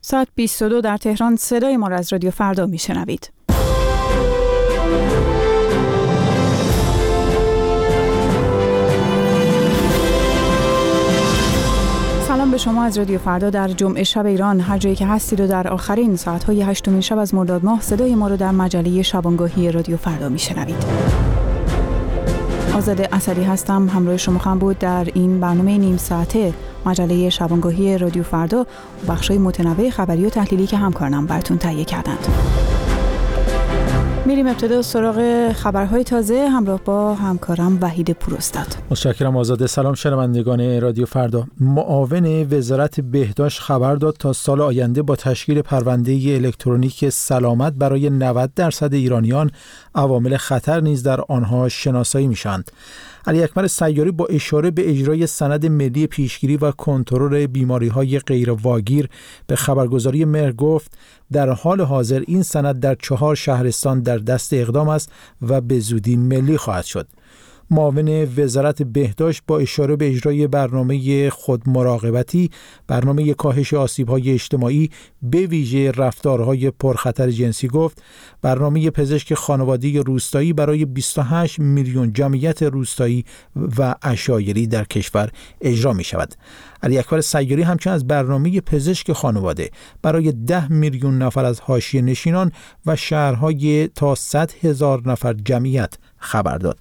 ساعت 22 در تهران صدای ما را از رادیو فردا میشنوید. سلام به شما از رادیو فردا در جمعه شب ایران، هر جایی که هستید و در آخرین ساعت‌های هشتمین شب از مرداد ماه صدای ما رو در مجله شبانگاهی رادیو فردا میشنوید. آزاده اسدی هستم، همراه شما خواهم بود در این برنامه نیم ساعته مجله شبانگاهی رادیو فردا و بخش‌های متنوع خبری و تحلیلی که همکارانم براتون تهیه کردند. میریم ابتدا سراغ خبرهای تازه همراه با همکارم وحید پوراستاد. متشکرم آزاده. سلام شنوندگان رادیو فردا. معاون وزارت بهداشت خبر داد تا سال آینده با تشکیل پرونده الکترونیک سلامت برای 90% ایرانیان عوامل خطر نیز در آنها شناسایی میشند. علی اکبر سیاری با اشاره به اجرای سند ملی پیشگیری و کنترل بیماری‌های غیرواگیر به خبرگزاری مهر گفت در حال حاضر این سند در 4 شهرستان در دست اقدام است و به زودی ملی خواهد شد. معاون وزارت بهداشت با اشاره به اجرای برنامه خودمراقبتی، برنامه کاهش آسیب‌های اجتماعی به ویژه رفتارهای پرخطر جنسی گفت برنامه پزشک خانوادگی روستایی برای 28 میلیون جمعیت روستایی و عشایری در کشور اجرا می شود. علی اکبر سیاری همچنین از برنامه پزشک خانواده برای 10 میلیون نفر از حاشیه نشینان و شهرهای تا 100,000 نفر جمعیت خبر داد.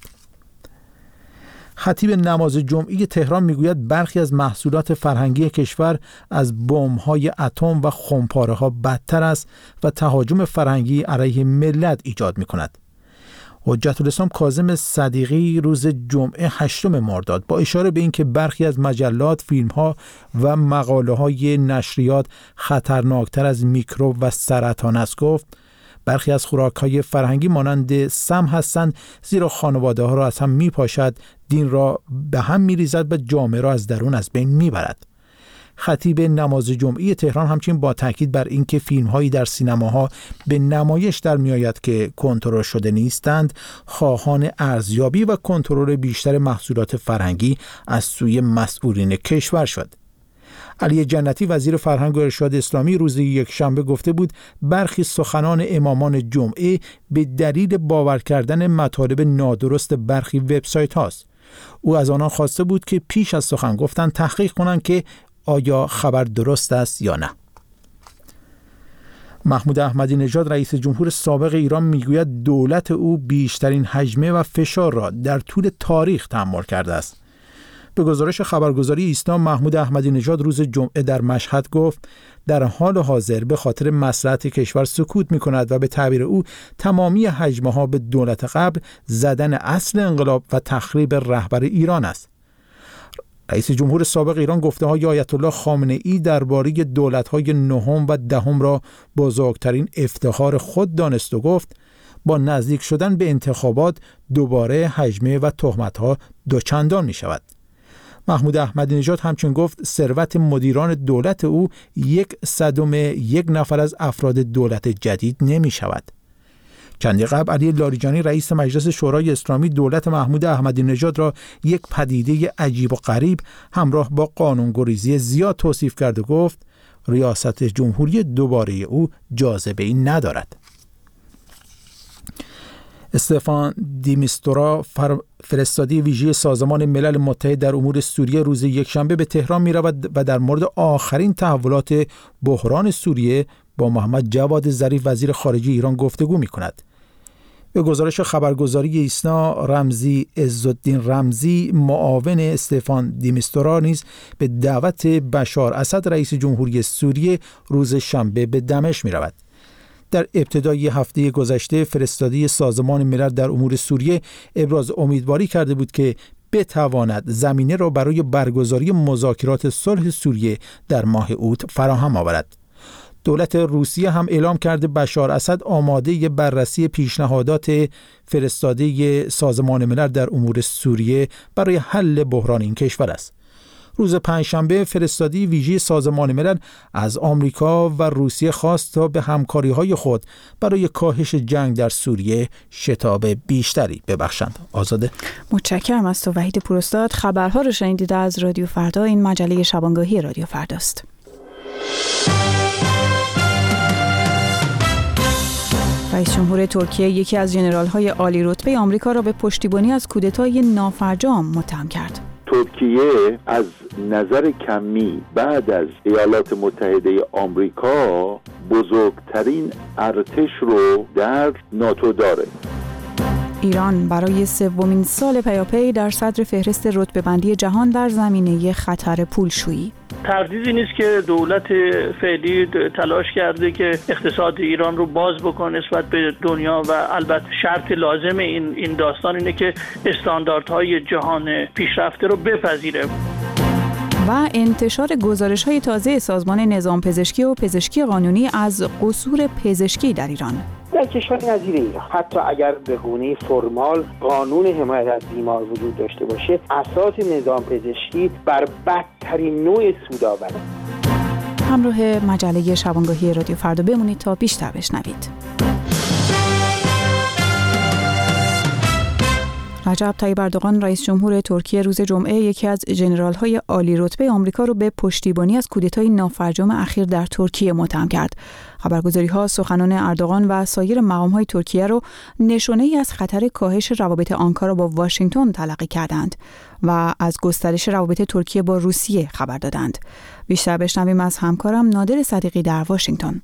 خطیب نماز جمعی تهران میگوید برخی از محصولات فرهنگی کشور از بمب‌های اتم و خمپاره‌ها بدتر است و تهاجم فرهنگی علیه ملت ایجاد می‌کند. حجت الاسلام کاظم صدیقی روز جمعه 8 مرداد با اشاره به اینکه برخی از مجلات، فیلم‌ها و مقاله‌های نشریات خطرناکتر از میکروب و سرطان است گفت برخی از خوراک‌های فرهنگی مانند سم هستند زیرا خانواده‌ها را از هم می‌پاشد، دین را به هم می‌ریزد و جامعه را از درون از بین می‌برد. خطیب نماز جمعی تهران همچنین با تاکید بر اینکه فیلم‌هایی در سینماها به نمایش در می‌آید که کنترل شده نیستند، خواهان ارزیابی و کنترل بیشتر محصولات فرهنگی از سوی مسئولین کشور شد. علی جنتی وزیر فرهنگ و ارشاد اسلامی روز یکشنبه گفته بود برخی سخنان امامان جمعه به دلیل باور کردن مطالب نادرست برخی وبسایت هاست. او از آنان خواسته بود که پیش از سخن گفتن تحقیق کنند که آیا خبر درست است یا نه. محمود احمدی نژاد رئیس جمهور سابق ایران میگوید دولت او بیشترین هجمه و فشار را در طول تاریخ تحمل کرده است. به گزارش خبرگزاری ایسنا محمود احمدی نژاد روز جمعه در مشهد گفت در حال حاضر به خاطر مصلحت کشور سکوت می‌کند و به تعبیر او تمامی هجمه‌ها به دولت قبل زدن اصل انقلاب و تخریب رهبر ایران است. رئیس جمهور سابق ایران گفته‌های آیت الله خامنه‌ای درباره دولت‌های نهم و دهم را بزرگترین افتخار خود دانست و گفت با نزدیک شدن به انتخابات دوباره هجمه و تهمت‌ها دوچندان می‌شود. محمود احمدی نژاد همچنین گفت ثروت مدیران دولت او 1/100 نفر از افراد دولت جدید نمی شود. چندی قبل علی لاریجانی رئیس مجلس شورای اسلامی دولت محمود احمدی نژاد را یک پدیده عجیب و غریب همراه با قانونگریزی زیاد توصیف کرد و گفت ریاست جمهوری دوباره او جاذبه‌ای ندارد. استفان دیمیستورا فرستادی ویژه سازمان ملل متحد در امور سوریه روز یکشنبه به تهران می رود و در مورد آخرین تحولات بحران سوریه با محمد جواد ظریف وزیر خارجه ایران گفتگو می کند. به گزارش خبرگزاری ایسنا رمزی عزالدین رمزی معاون استفان دیمیستورا نیز به دعوت بشار اسد رئیس جمهوری سوریه روز شنبه به دمشق می رود. در ابتدای هفته گذشته فرستادی سازمان ملل در امور سوریه ابراز امیدواری کرده بود که بتواند زمینه را برای برگزاری مذاکرات صلح سوریه در ماه اوت فراهم آورد. دولت روسیه هم اعلام کرده بشار اسد آماده بررسی پیشنهادات فرستاده سازمان ملل در امور سوریه برای حل بحران این کشور است. روز پنجشنبه فرستادی ویژه سازمان ملل از آمریکا و روسیه خواست تا به همکاری‌های خود برای کاهش جنگ در سوریه شتاب بیشتری ببخشند. آزاده. متشکرم از تو وحید پوراستاد. خبرها رو شنیدید از رادیو فردا. این مجله شبانگاهی رادیو فرداست. رئیس جمهور ترکیه یکی از ژنرال‌های عالی رتبه آمریکا را به پشتیبانی از کودتای نافرجام متهم کرد. ترکیه از نظر کمی بعد از ایالات متحده آمریکا بزرگترین ارتش رو در ناتو داره. ایران برای سومین سال پیاپی در صدر فهرست رتبه‌بندی جهان در زمینه خطر پولشویی. تردیدی نیست که دولت فعلی تلاش کرده که اقتصاد ایران رو باز بکنه نسبت به دنیا و البته شرط لازم این داستان اینه که استانداردهای جهان پیشرفته رو بپذیره. و انتشار گزارش‌های تازه سازمان نظام پزشکی و پزشکی قانونی از قصور پزشکی در ایران. در کشور نظیر ایران حتی اگر به گونه فرمال قانون حمایت از بیمار وجود داشته باشه، اساس نظام پزشکی بر بدترین نوع سودآوری. همراه مجله شبانگاهی رادیو فردا بمونید تا بیشتر بشنوید. رجب طیب اردوغان رئیس جمهور ترکیه روز جمعه یکی از ژنرال‌های عالی رتبه آمریکا را به پشتیبانی از کودتای نافرجام اخیر در ترکیه متهم کرد. خبرگزاری‌ها سخنان اردوغان و سایر مقام‌های ترکیه را نشانه‌ای از خطر کاهش روابط آنکارا با واشنگتن تلقی کردند و از گسترش روابط ترکیه با روسیه خبر دادند. بیشتر بشنویم از همکارم نادر صدیقی در واشنگتن.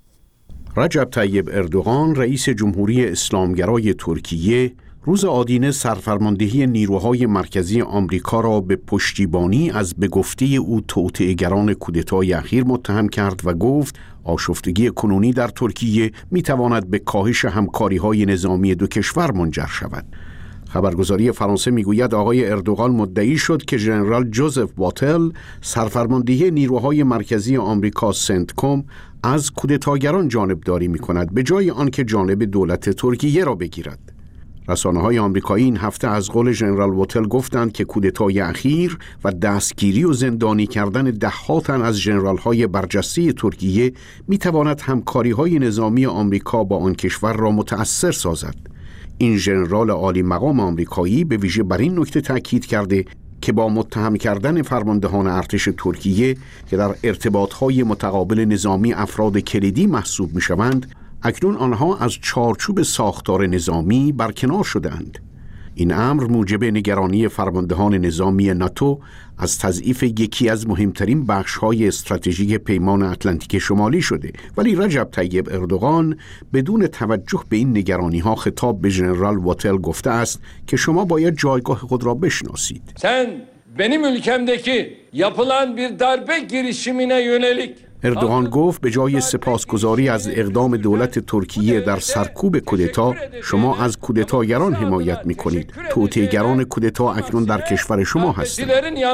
رجب طیب اردوغان رئیس جمهوری اسلامگرای ترکیه روز آدینه سرفرماندهی نیروهای مرکزی آمریکا را به پشتیبانی از به گفته او توطئه‌گران کودتای اخیر متهم کرد و گفت آشفتگی کنونی در ترکیه میتواند به کاهش همکاری‌های نظامی دو کشور منجر شود. خبرگزاری فرانسه میگوید آقای اردوغان مدعی شد که ژنرال جوزف واتل سرفرماندهی نیروهای مرکزی آمریکا سنتکم از کودتاگران جانبداری می‌کند به جای آنکه جانب دولت ترکیه را بگیرد. رسانه‌های آمریکایی این هفته از قول ژنرال واتل گفتند که کودتای اخیر و دستگیری و زندانی کردن ده‌ها تن از ژنرال‌های برجسته ترکیه می‌تواند همکاری‌های نظامی آمریکا با آن کشور را متأثر سازد. این ژنرال عالی مقام آمریکایی به ویژه بر این نکته تاکید کرده که با متهم کردن فرماندهان ارتش ترکیه که در ارتباط‌های متقابل نظامی افراد کلیدی محسوب می‌شوند، اکنون آنها از چارچوب ساختار نظامی برکنار شدند. این امر موجب نگرانی فرماندهان نظامی ناتو از تضعیف یکی از مهمترین بخش‌های استراتژیک پیمان اتلانتیک شمالی شده، ولی رجب طیب اردوغان بدون توجه به این نگرانی‌ها خطاب به ژنرال واتل گفته است که شما باید جایگاه خود را بشناسید. Sen benim ülkemdeki yapılan bir darbe girişimine yönelik اردوغان گفت به جای سپاسگزاری از اقدام دولت ترکیه در سرکوب کودتا، شما از کودتاگران حمایت می‌کنید. توطئه‌گران کودتا اکنون در کشور شما هستند.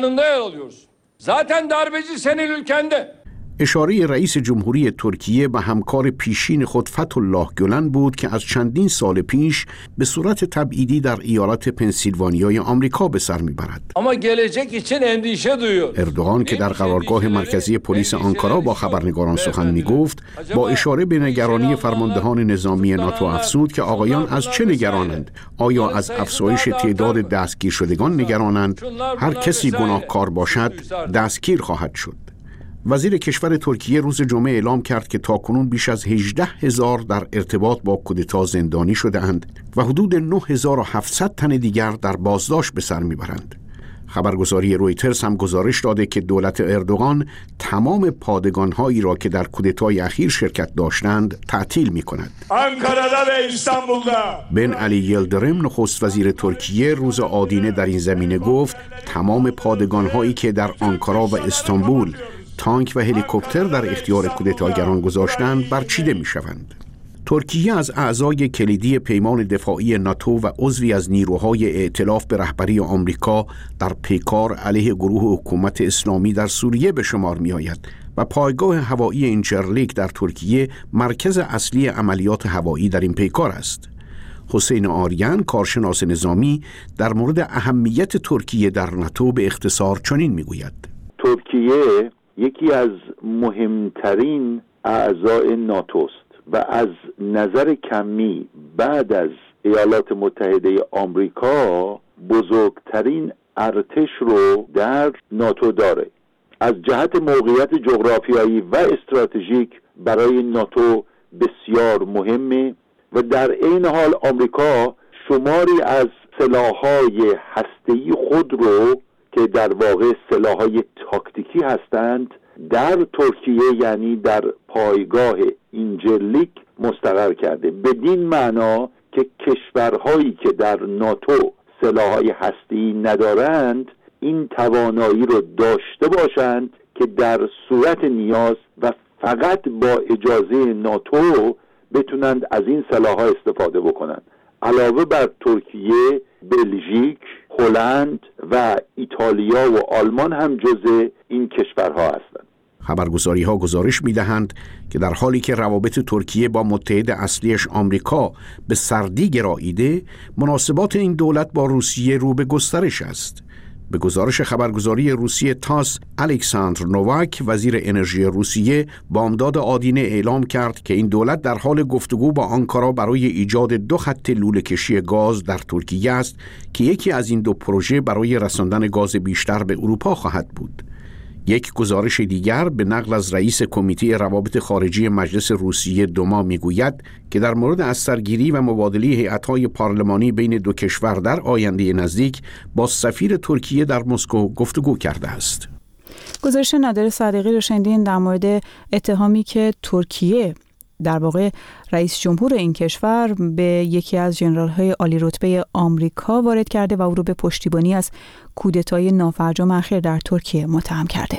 Zaten darbeci senin ülkende. اشاره رئیس جمهوری ترکیه به همکار پیشین خود فتح‌الله گلن بود که از چندین سال پیش به صورت تبعیدی در ایالت پنسیلوانیای آمریکا به سر میبرد. Ama gelecek için endişe duyuyor. اردوغان که در قرارگاه مرکزی پلیس آنکارا با خبرنگاران سخن میگفت، با اشاره به نگرانی فرماندهان نظامی ناتو افزود که آقایان از چه نگرانند؟ آیا از افزایش تعداد دستگیر شدگان نگرانند؟ هر کسی گناهکار باشد دستگیر خواهد شد. وزیر کشور ترکیه روز جمعه اعلام کرد که تاکنون بیش از 18,000 در ارتباط با کودتا زندانی شده‌اند و حدود 9,700 تن دیگر در بازداشت به سر میبرند. خبرگزاری رویترز هم گزارش داده که دولت اردوغان تمام پادگان‌هایی را که در کودتای اخیر شرکت داشتند تعطیل می‌کند. بن علی یلدرم نخست وزیر ترکیه روز آدینه در این زمینه گفت تمام پادگان‌هایی که در آنکارا و استانبول تانک و هلیکوپتر در اختیار کودتاگران گذاشتند برچیده می‌شوند. ترکیه از اعضای کلیدی پیمان دفاعی ناتو و عضوی از نیروهای ائتلاف به رهبری آمریکا در پیکار علیه گروه حکومت اسلامی در سوریه به شمار می‌آید و پایگاه هوایی اینچرلیک در ترکیه مرکز اصلی عملیات هوایی در این پیکار است. حسین آریان کارشناس نظامی در مورد اهمیت ترکیه در ناتو به اختصار چنین می‌گوید: ترکیه یکی از مهمترین اعضای ناتوست و از نظر کمی بعد از ایالات متحده آمریکا بزرگترین ارتش رو در ناتو داره. از جهت موقعیت جغرافیایی و استراتژیک برای ناتو بسیار مهمه و در این حال آمریکا شماری از سلاح‌های هسته‌ای خود رو که در واقع سلاح‌های تاکتیکی هستند در ترکیه، یعنی در پایگاه اینجرلیک مستقر کرده. بدین معنا که کشورهایی که در ناتو سلاح‌های هسته‌ای ندارند این توانایی رو داشته باشند که در صورت نیاز و فقط با اجازه ناتو بتونند از این سلاح‌ها استفاده بکنند. علاوه بر ترکیه، بلژیک، هلند و ایتالیا و آلمان هم جزء این کشورها هستند. خبرگزاری‌ها گزارش می‌دهند که در حالی که روابط ترکیه با متحد اصلیش آمریکا به سردی گراییده، مناسبات این دولت با روسیه رو به گسترش است. به گزارش خبرگزاری روسیه تاس، الکساندر نوواک، وزیر انرژی روسیه، بامداد آدینه اعلام کرد که این دولت در حال گفتگو با آنکارا برای ایجاد 2 خط لوله‌کشی گاز در ترکیه است که یکی از این 2 پروژه برای رساندن گاز بیشتر به اروپا خواهد بود. یک گزارش دیگر به نقل از رئیس کمیته روابط خارجی مجلس روسیه دوما میگوید که در مورد از سرگیری و مبادله هیئت‌های پارلمانی بین 2 کشور در آینده نزدیک با سفیر ترکیه در مسکو گفتگو کرده است. گزارش نادر صادقی رو شنیدین در مورد اتهامی که ترکیه در واقع رئیس جمهور این کشور به یکی از ژنرال‌های عالی رتبه آمریکا وارد کرده و او رو به پشتیبانی از کودتای نافرجام اخیر در ترکیه متهم کرده.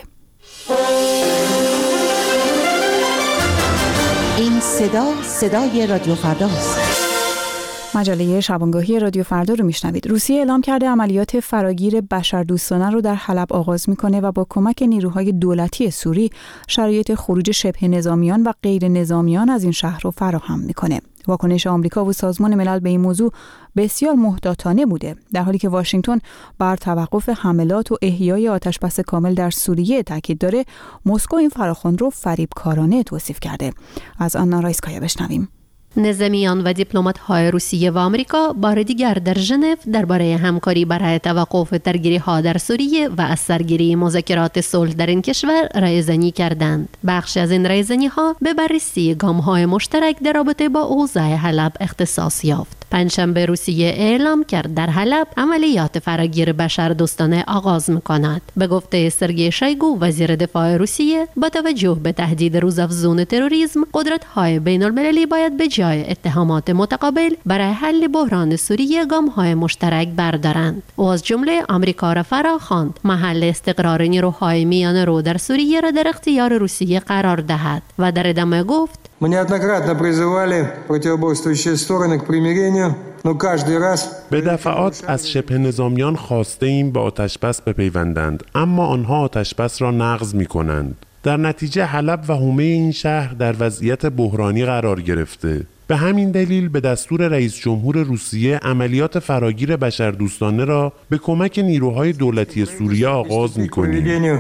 این صدای رادیو فرداست. مجله شبانگاهی رادیو فردا رو میشنوید. روسیه اعلام کرده عملیات فراگیر بشردوستانه رو در حلب آغاز میکنه و با کمک نیروهای دولتی سوری شرایط خروج شبه نظامیان و غیر نظامیان از این شهر رو فراهم میکنه. واکنش آمریکا و سازمان ملل به این موضوع بسیار محتاطانه بوده، در حالی که واشنگتن بر توقف حملات و احیای آتشبس کامل در سوریه تاکید داره. مسکو این فراخوان رو فریبکارانه توصیف کرده. از آنا رایسکایا بشنویم. نظامیان و دیپلمات‌های روسیه و آمریکا بار دیگر در ژنو درباره همکاری برای توقف درگیری‌ها در سوریه و از سرگیری مذاکرات صلح در این کشور رایزنی کردند. بخش از این رایزنی‌ها به بررسی گام‌های مشترک در رابطه با اوضاع حلب اختصاص یافت. پنجشنبه روسیه اعلام کرد در حلب عملیات فراگیر بشردوستانه آغاز می‌کند. به گفته سرگئی شویگو وزیر دفاع روسیه، با توجه به تهدید روزافزون تروریسم، قدرت‌های بین‌المللی باید به جای اتهامات متقابل برای حل بحران سوریه گام‌های مشترک بردارند. او از جمله آمریکا را فراخواند محل استقرار نیروهای میانه‌رو در سوریه را در اختیار روسیه قرار دهد و در ادامه گفت: Мы неоднократно призывали противоборствующие стороны к примирению, но каждый раз به دفعات از شبه نظامیان خواسته ایم به آتشبس بپیوندند، اما آنها آتشبس را نقض می‌کنند. در نتیجه حلب و حومه این شهر در وضعیت بحرانی قرار گرفته. به همین دلیل به دستور رئیس جمهور روسیه عملیات فراگیر بشردوستانه را به کمک نیروهای دولتی سوریه آغاز می‌کنیم.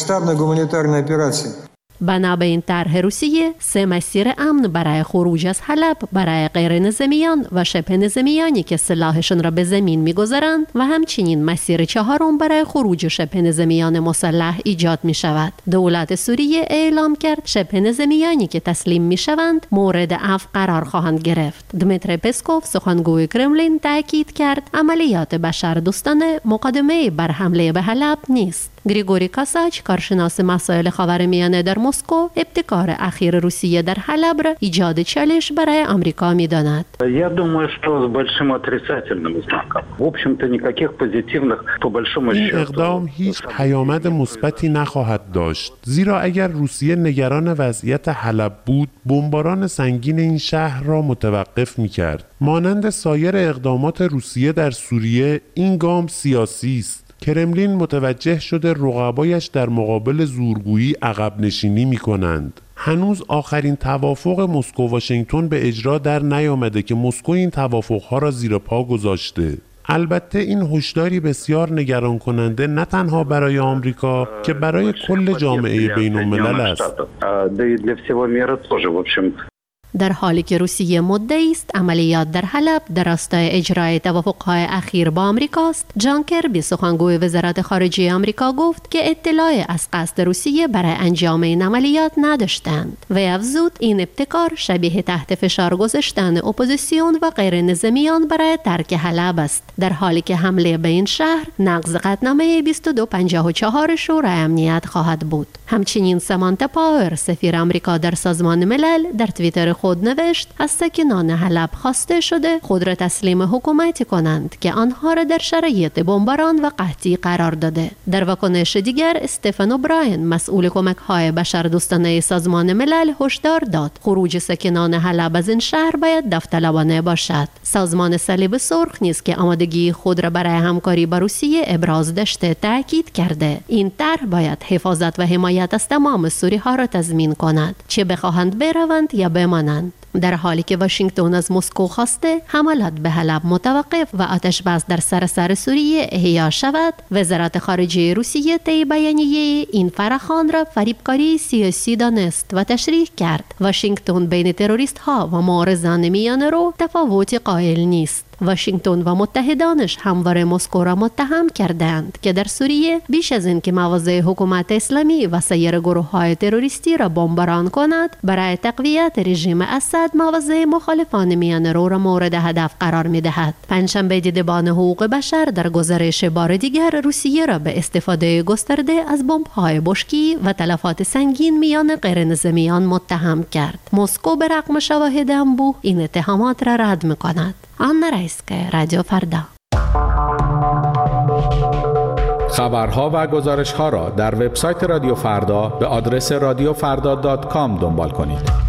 بنا به این طرح روسیه 3 مسیر امن برای خروج از حلب برای غیر نظامیان و شبه نظامیانی که سلاحشان را به زمین می‌گذارند و همچنین مسیر 4 برای خروج شبه نظامیان مسلح ایجاد می‌شود. دولت سوریه اعلام کرد شبه نظامیانی که تسلیم می‌شوند مورد عفو قرار خواهند گرفت. دمیتری پسکوف سخنگوی کرملین تاکید کرد عملیات بشردوستانه مقدمه بر حمله به حلب نیست. گریگوری کاساچ، کارشناس مسائل خاورمیانه در مسکو، ابتکار اخیر روسیه در حلب را ایجاد چالش برای آمریکا می‌داند. Я думаю, что с большим отрицательным знаком. В общем-то никаких позитивных по большому счету. این اقدام هیچ پیامد مثبتی نخواهد داشت، زیرا اگر روسیه نگران وضعیت حلب بود، بمباران سنگین این شهر را متوقف می‌کرد. مانند سایر اقدامات روسیه در سوریه، این گام سیاسی است. کرملین متوجه شده رقبایش در مقابل زورگویی عقب نشینی می کنند. هنوز آخرین توافق مسکو واشنگتن به اجرا در نیامده که مسکو این توافقها را زیر پا گذاشته. البته این هشداری بسیار نگران کننده نه تنها برای آمریکا که برای کل جامعه بین الملل است. در حالی که روسیه مدعی است عملیات در حلب در راستای اجرای توافق‌های اخیر با آمریکاست، جان کربی سخنگوی وزارت خارجه آمریکا گفت که اطلاعی از قصد روسیه برای انجام این عملیات نداشتند و افزود این ابتکار شبیه تحت فشار گذاشتن اپوزیسیون و غیر نظامیان برای ترک حلب است، در حالی که حمله به این شهر نقض قطعنامه 2254 شورای امنیت خواهد بود. همچنین سامانتا پاور سفیر آمریکا در سازمان ملل در توییتر خود نوشت از ساکنان حلب خواسته شده خود را تسلیم حکومتی کنند که آنها را در شرایط بمباران و قحطی قرار داده. در واکنش دیگر استفن اوبراین مسئول کمک‌های بشردوستانه سازمان ملل هشدار داد خروج ساکنان حلب از این شهر باید داوطلبانه باشد. سازمان صلیب سرخ نیز که آمادگی خود را برای همکاری با روسیه ابراز داشته تاکید کرده این طرح باید حفاظت و حمایت از تمام سوری‌ها را تضمین کند، چه بخواهند بروند یا بمانند. در حالی که واشنگتن از مسکو خواسته حملات به حلب متوقف و آتش بس در سراسر سوریه احیا شود، وزارت خارجه روسیه طی بیانیه این فراخوان را فریبکاری سیاسی دانست و تشریح کرد. واشنگتن بین تروریست ها و معارضان میانه رو تفاوتی قائل نیست. واشنگتن و متحدانش همواره مسکو را متهم کردند که در سوریه بیش از این که مواضع حکومت اسلامی و سایر گروه‌های تروریستی را بمباران کند، برای تقویت رژیم اسد مواضع مخالفان میانه‌رو را مورد هدف قرار می‌دهد. پنجشنبه دیدبان حقوق بشر در گزارش بار دیگر روسیه را به استفاده گسترده از بمب‌های بشکی و تلفات سنگین میان غیرنظامیان متهم کرد. مسکو به رغم شواهد انبوه این اتهامات را رد می‌کند. آنا رایسکه، رادیو فردا. خبرها و گزارش‌ها را در وبسایت رادیو فردا به آدرس radiofrda.com دنبال کنید.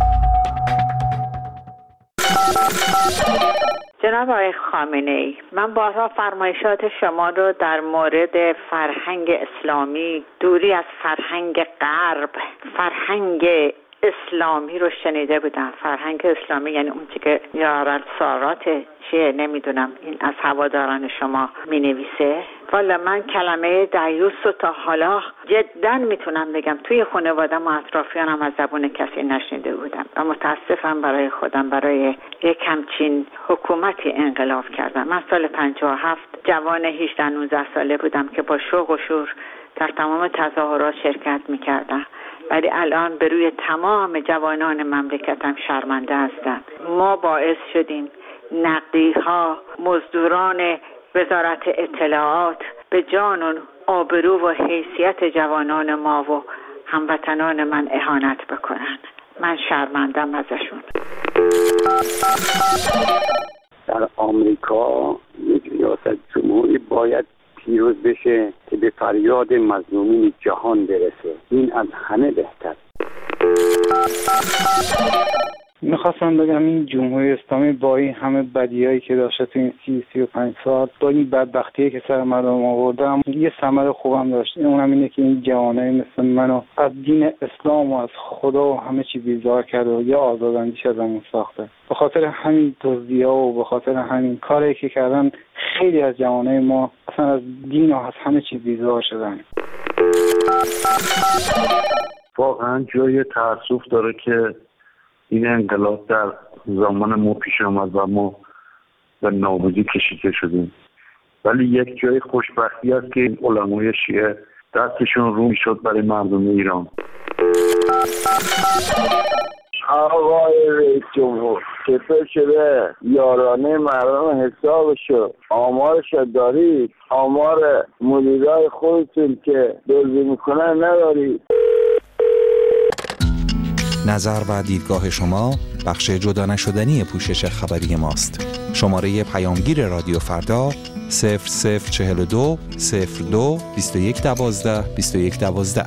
جناب آقای خامنه‌ای، من بارها فرمایشات شما رو در مورد فرهنگ اسلامی، دوری از فرهنگ غرب، فرهنگ اسلامی رو شنیده بودم. فرهنگ اسلامی یعنی اون که یارال سارات چیه نمیدونم، این از هواداران شما می نویسه. والا من کلمه دیوس رو تا حالا جدا میتونم بگم توی خانواده‌م و اطرافیانم از زبون کسی نشنیده بودم و متاسفم برای خودم برای یک همچین حکومتی انقلاب کردم. من سال 57 جوان 18-19 ساله بودم که با شوق و شور در تمام تظاهرات شرکت میکردم، ولی الان به روی تمام جوانان مملکتم شرمنده هستم. ما باعث شدیم نقدی‌ها، مزدوران وزارت اطلاعات به جان و آبرو و حیثیت جوانان ما و هموطنان من اهانت بکنن. من شرمندم ازشون. در آمریکا یک ریاست جمهوری باید پیروز بشه که به فریاد مظلومین جهان برسه. این از همه بهتر. میخواستم بگم این جمهوری اسلامی با این همه بدیایی که داشته تو این 35 سال، با این بدبختیه که سر مردم آورده، یه ثمر خوبم داشت. اونم اینه که این جوانای مثل منو از دین اسلام و از خدا و همه چی بیزار کرد و یه آزاداندیش ازمون ساخته. به خاطر همین دزدی‌ها و به خاطر همین کاری که کردن خیلی از جوانای ما اصلا از دین و از همه چی بیزار شدن. واقعا جای تأسف داره که این انقلاب در زمان ما پیش آمد و ما به نابودی کشیده شدیم، ولی یک جای خوشبختی است که علمای شیعه دستشون رو میشد برای مردم ایران. آقای رئیس جمهور، چطور شده یارانه مردم حسابشو آمارش دارید؟ آمار مدیرای خودتون که دزدی میکنن ندارید؟ نظر و دیدگاه شما بخش جدا نشدنی پوشش خبری ماست. شماره پیامگیر رادیو فردا 0042 02 21 12 21 12.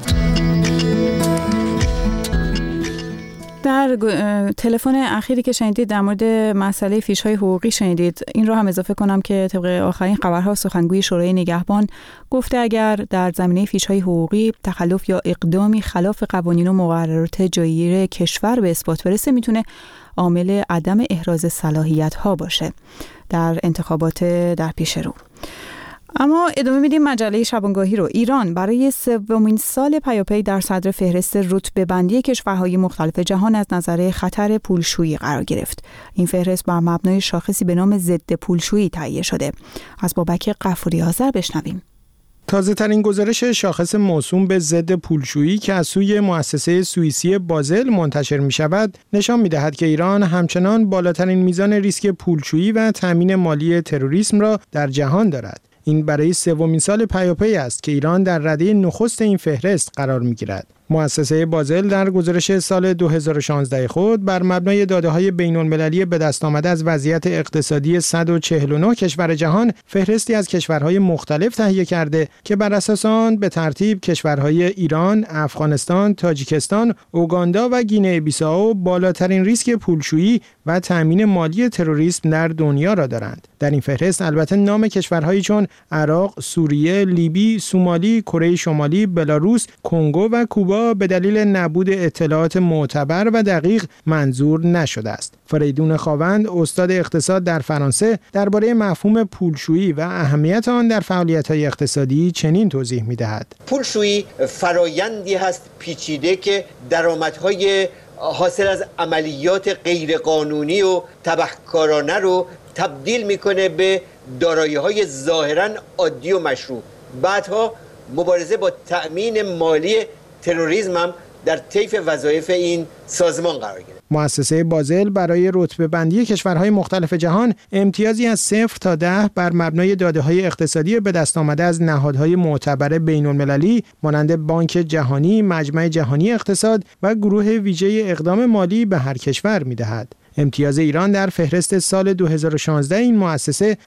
در تلفن اخیری که شنیدید در مورد مسئله فیش‌های حقوقی شنیدید. این را هم اضافه کنم که طبق آخرین خبرها سخنگوی شورای نگهبان گفته اگر در زمینه فیش‌های حقوقی تخلف یا اقدامی خلاف قوانین و مقررات جاییر کشور به اثبات برسه میتونه عامل عدم احراز صلاحیت‌ها باشه در انتخابات در پیش رو. اما ادامه میدیم مجله شبانگاهی رو. ایران برای سومین سال پیاپی در صدر فهرست رتبه‌بندی کشورهای مختلف جهان از نظر خطر پولشویی قرار گرفت. این فهرست بر مبنای شاخصی به نام ضد پولشویی تهیه شده. از بابک غفوری آذر بشنویم. تازه ترین گزارش شاخص موسوم به ضد پولشویی که از سوی مؤسسه سوئیسی بازل منتشر می شود نشان می دهد که ایران همچنان بالاترین میزان ریسک پولشویی و تامین مالی تروریسم را در جهان دارد. این برای سومین سال پیاپی است که ایران در رده نخست این فهرست قرار می گیرد. مؤسسه بازل در گزارش سال 2016 خود بر مبنای داده‌های بین‌المللی به دست آمده از وضعیت اقتصادی 149 کشور جهان فهرستی از کشورهای مختلف تهیه کرده که بر اساس آن به ترتیب کشورهای ایران، افغانستان، تاجیکستان، اوگاندا و گینه بیسائو بالاترین ریسک پولشویی و تامین مالی تروریسم در دنیا را دارند. در این فهرست البته نام کشورهایی چون عراق، سوریه، لیبی، سومالی، کره شمالی، بلاروس، کنگو و کوبا به دلیل نبود اطلاعات معتبر و دقیق منظور نشده است. فریدون خاوند، استاد اقتصاد در فرانسه، درباره مفهوم پولشویی و اهمیت آن در فعالیت‌های اقتصادی چنین توضیح می‌دهد. پولشویی فرایندی هست پیچیده که درآمدهای حاصل از عملیات غیرقانونی و تبهکارانه رو تبدیل می‌کنه به دارایی‌های ظاهراً عادی و مشروع. بعدها مبارزه با تأمین مالی تروریسم هم در طیف وظایف این سازمان قرار گرفت. مؤسسه بازل برای رتبه‌بندی کشورهای مختلف جهان امتیازی از 0 تا 10 بر مبنای داده‌های اقتصادی به دست آمده از نهادهای معتبر بین‌المللی مانند بانک جهانی، مجمع جهانی اقتصاد و گروه ویژه اقدام مالی به هر کشور می‌دهد. امتیاز ایران در فهرست سال 2016 این مؤسسه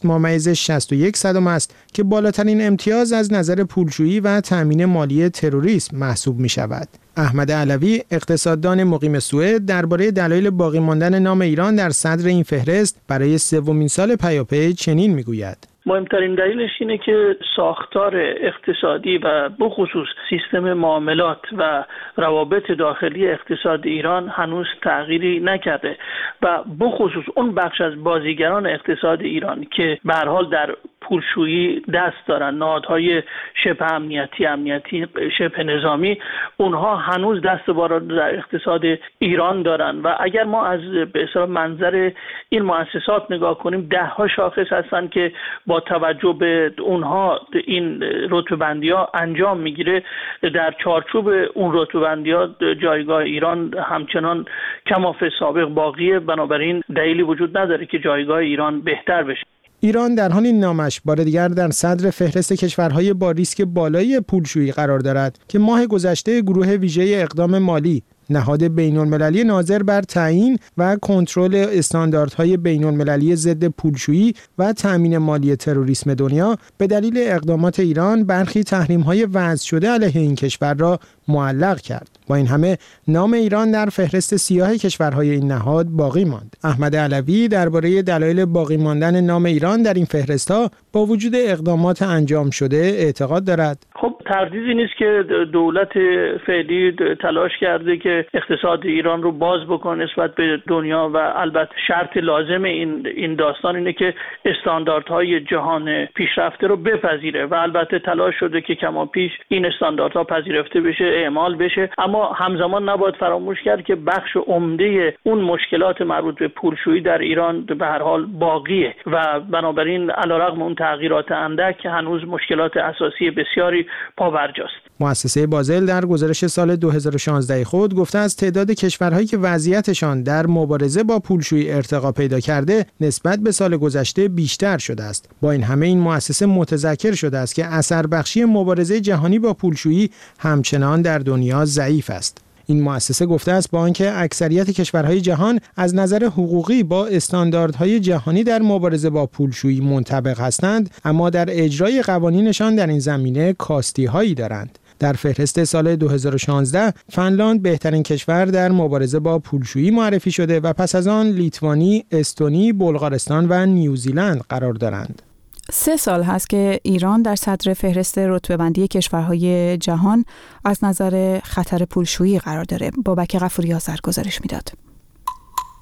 8.61 است که بالاترین امتیاز از نظر پولشویی و تامین مالی تروریسم محسوب می شود. احمد علوی، اقتصاددان مقیم سوئد، درباره دلایل باقی ماندن نام ایران در صدر این فهرست برای سومین سال پیاپی چنین می گوید. مهمترین دلیلش اینه که ساختار اقتصادی و بخصوص سیستم معاملات و روابط داخلی اقتصاد ایران هنوز تغییری نکرده و بخصوص اون بخش از بازیگران اقتصاد ایران که به هر حال در پولشویی دست دارن، نهادهای شبه امنیتی شبه نظامی، اونها هنوز دست بالا در اقتصاد ایران دارن و اگر ما از به اصطلاح منظر این مؤسسات نگاه کنیم 10 شاخص هستن که با توجه به اونها این رتبه‌بندی‌ها انجام میگیره. در چارچوب اون رتبه‌بندی‌ها جایگاه ایران همچنان کماف سابق باقیه، بنابراین دلیلی وجود نداره که جایگاه ایران بهتر بشه. ایران در حال این نامش بار دیگر در صدر فهرست کشورهای با ریسک بالای پولشویی قرار دارد که ماه گذشته گروه ویژه اقدام مالی، نهاد بین‌المللی ناظر بر تعیین و کنترل استانداردهای بین‌المللی ضد پولشویی و تامین مالی تروریسم دنیا به دلیل اقدامات ایران برخی تحریم‌های وضع شده علیه این کشور را معلق کرد. با این همه نام ایران در فهرست سیاه کشورهای این نهاد باقی ماند. احمد علوی درباره دلایل باقی ماندن نام ایران در این فهرست‌ها با وجود اقدامات انجام شده اعتقاد دارد. خب تردیدی نیست که دولت فعلی تلاش کرده که اقتصاد ایران رو باز بکنه نسبت به دنیا و البته شرط لازم این داستان اینه که استانداردهای جهان پیشرفته رو بپذیره و البته تلاش شده که کمابیش این استانداردها پذیرفته بشه، اعمال بشه، اما همزمان نباید فراموش کرد که بخش عمده اون مشکلات مربوط به پولشویی در ایران به هر حال باقیه و بنابراین علیرغم اون تغییرات اندک هنوز مشکلات اساسی بسیاری پابرجاست. مؤسسه بازل در گزارش سال 2016 خود گفته از تعداد کشورهایی که وضعیتشان در مبارزه با پولشویی ارتقا پیدا کرده نسبت به سال گذشته بیشتر شده است. با این همه این مؤسسه متذکر شده است که اثر بخشی مبارزه جهانی با پولشویی همچنان در دنیا ضعیف است. این مؤسسه گفته است با آنکه اکثریت کشورهای جهان از نظر حقوقی با استانداردهای جهانی در مبارزه با پولشویی منطبق هستند، اما در اجرای قوانینشان در این زمینه کاستی‌هایی دارند. در فهرست سال 2016 فنلاند بهترین کشور در مبارزه با پولشویی معرفی شده و پس از آن لیتوانی، استونی، بلغارستان و نیوزیلند قرار دارند. 3 سال هست که ایران در صدر فهرست رتبه‌بندی کشورهای جهان از نظر خطر پولشویی قرار داره. بابک غفوری آذر گزارش میداد.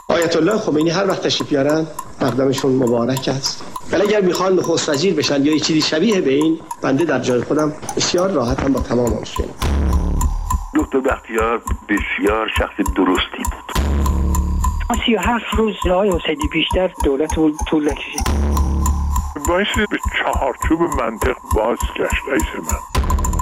آیت الله خمینی هر وقت تشریف بیارن مقدمشون مبارک است. ولی اگر میخوان نخست وزیر بشن یا چیزی شبیه به این، بنده در جای خودم بسیار راحتم با تمام مشکل. دکتر بختیار بسیار شخص درستی بود. 37 روز آقای حسینی بیشتر دولت طول نکشید. باعث به چهارچوب منطق باز گشت رئیس من.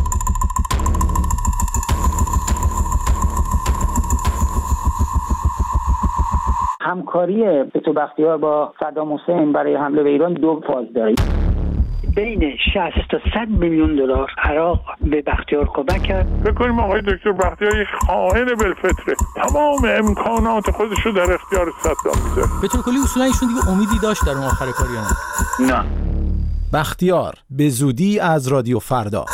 همکاری دکتر بختیار با صدام حسین برای حمله به ایران دو فاز داره. بین 60 تا 100 میلیون دلار عراق به بختیار کمک کرد. فکر کنیم آقای دکتر بختیار یک خائن بالفطره، تمام امکانات خودش رو در اختیار صدام میذاره. به طور کلی اصولا ایشون دیگه امیدی داشت در اون آخر کار یا نه؟ بختیار به زودی از رادیو فردا.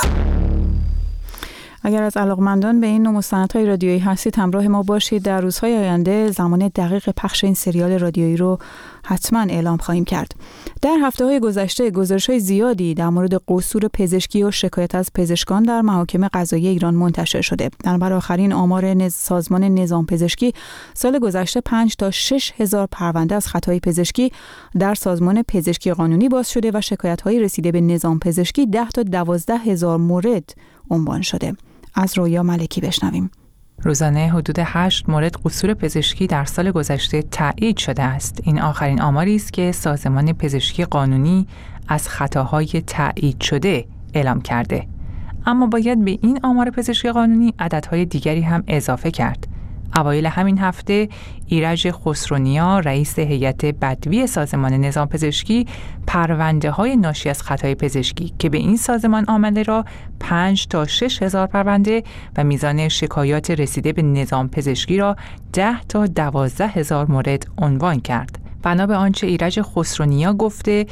اگر از علاقمندان به این نوع مستندهای رادیویی هستید همراه ما باشید. در روزهای آینده زمان دقیق پخش این سریال رادیویی رو حتما اعلام خواهیم کرد. در هفته‌های گذشته گزارش‌های زیادی در مورد قصور پزشکی و شکایت از پزشکان در محاکم قضایی ایران منتشر شده. در آخرین آمار سازمان نظام پزشکی سال گذشته 5 تا 6 هزار پرونده از خطای پزشکی در سازمان پزشکی قانونی باز شده و شکایت‌های رسیده به نظام پزشکی 10 تا 12 هزار مورد عنوان شده. از رویا ملکی بشنویم. روزانه حدود 8 مورد قصور پزشکی در سال گذشته تایید شده است. این آخرین آماری است که سازمان پزشکی قانونی از خطاهای تایید شده اعلام کرده. اما باید به این آمار پزشکی قانونی عددهای دیگری هم اضافه کرد. اوایل همین هفته ایرج خسرونیا رئیس هیئت بدوی سازمان نظام پزشکی پرونده‌های ناشی از خطای پزشکی که به این سازمان آمده را 5 تا 6 هزار پرونده و میزان شکایات رسیده به نظام پزشکی را 10 تا 12 هزار مورد عنوان کرد. بنا به آنچه ایرج خسرونیا گفته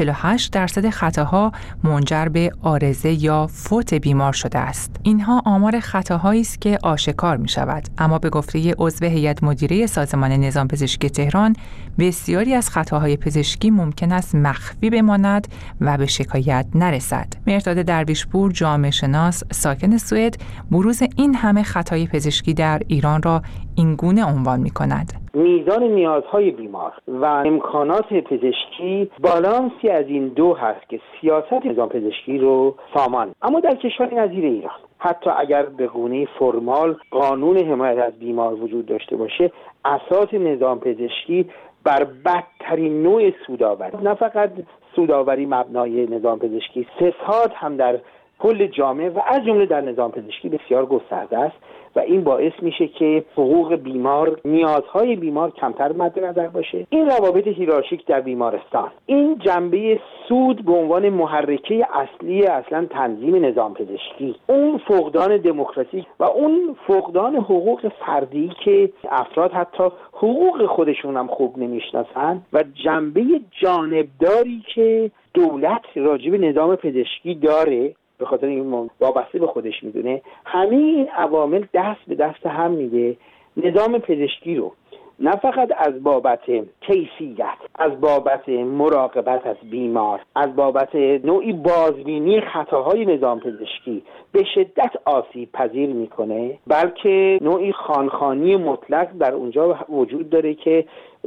48% خطاها منجر به عارضه یا فوت بیمار شده است. اینها آمار خطاهایی است که آشکار می شود، اما به گفته عضو هیئت مدیره سازمان نظام پزشکی تهران بسیاری از خطاهای پزشکی ممکن است مخفی بماند و به شکایت نرسد. مهرداد درویشپور جامعه شناس ساکن سوئد بروز این همه خطای پزشکی در ایران را اینگونه عنوان می کند: میزان نیازهای بیمار و امکانات پزشکی بالانسی از این دو هست که سیاست نظام پزشکی رو سامان. اما در کشور نظیر ایران حتی اگر به گونه فرمال قانون حمایت از بیمار وجود داشته باشه، اساس نظام پزشکی بر بدترین نوع سودآوری، نه فقط سودآوری مبنای نظام پزشکی، فساد هم در کل جامعه و از جمله در نظام پزشکی بسیار گسترده است و این باعث میشه که حقوق بیمار، نیازهای بیمار کمتر مد نظر باشه. این روابط هیرارشیک در بیمارستان، این جنبه سود به عنوان محرکه اصلی اصلا تنظیم نظام پزشکی، اون فقدان دموکراسی و اون فقدان حقوق فردی که افراد حتی حقوق خودشون هم خوب نمیشناسن و جنبه جانبداری که دولت راجع به نظام پزشکی داره به خاطر این وابسته به خودش میدونه، همه این عوامل دست به دست هم میده نظام پزشکی رو نه فقط از بابت کیفیت، از بابت مراقبت از بیمار، از بابت نوعی بازبینی خطاهای نظام پزشکی به شدت آسیب پذیر میکنه، بلکه نوعی خانخانی مطلق در اونجا وجود داره که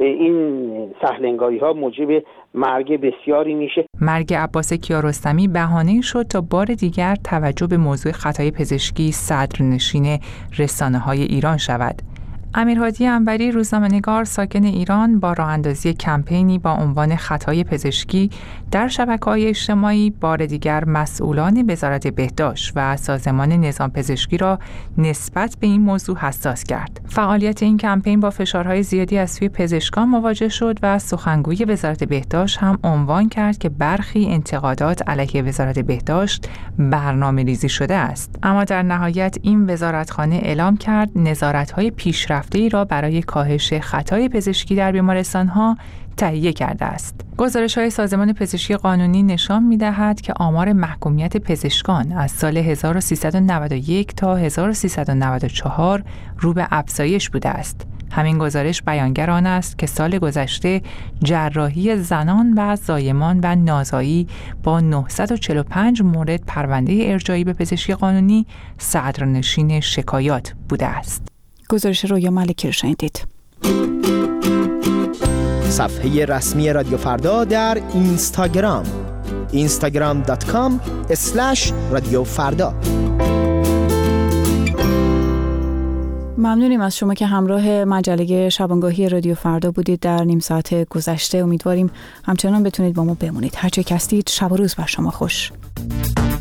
این سهلنگاری ها موجب مرگ بسیاری میشه. مرگ عباس کیارستمی بهانه‌ای شد تا بار دیگر توجه به موضوع خطای پزشکی صدرنشین رسانه‌های ایران شود. امیرهادی انوری روزنامه‌نگار ساکن ایران با راه‌اندازی کمپینی با عنوان خطای پزشکی در شبکه‌های اجتماعی بار دیگر مسئولان وزارت بهداشت و سازمان نظام پزشکی را نسبت به این موضوع حساس کرد. فعالیت این کمپین با فشارهای زیادی از سوی پزشکان مواجه شد و سخنگوی وزارت بهداشت هم عنوان کرد که برخی انتقادات علیه وزارت بهداشت برنامه‌ریزی شده است. اما در نهایت این وزارتخانه اعلام کرد نظارت‌های پیشرفته را برای کاهش خطای پزشکی در بیمارستان‌ها تهیه کرده است. گزارش‌های سازمان پزشکی قانونی نشان می‌دهد که آمار محکومیت پزشکان از سال 1391 تا 1394 رو به افزایش بوده است. همین گزارش بیانگر آن است که سال گذشته جراحی زنان و زایمان و نازایی با 945 مورد پرونده ارجاعی به پزشکی قانونی صدرنشین شکایات بوده است. گزارش رویا ملکی رو شنیدید. صفحه رسمی رادیو فردا در اینستاگرام instagram.com/رادیو فردا. ممنونیم از شما که همراه مجله شبانگاهی رادیو فردا بودید در نیم ساعت گذشته. امیدواریم همچنان بتونید با ما بمونید. هر چه که هستید، شب و روز بر شما خوش.